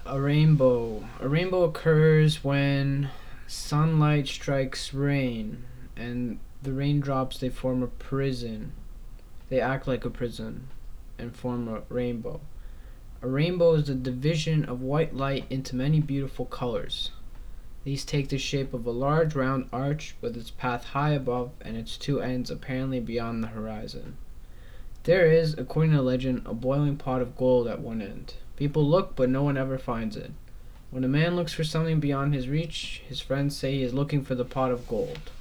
A rainbow. A rainbow occurs when sunlight strikes rain, and the raindrops they form a prison. They act like a prison and form a rainbow. A rainbow is the division of white light into many beautiful colors. These take the shape of a large round arch with its path high above and its two ends apparently beyond the horizon. There is, according to legend, a boiling pot of gold at one end. People look, but no one ever finds it. When a man looks for something beyond his reach, his friends say he is looking for the pot of gold.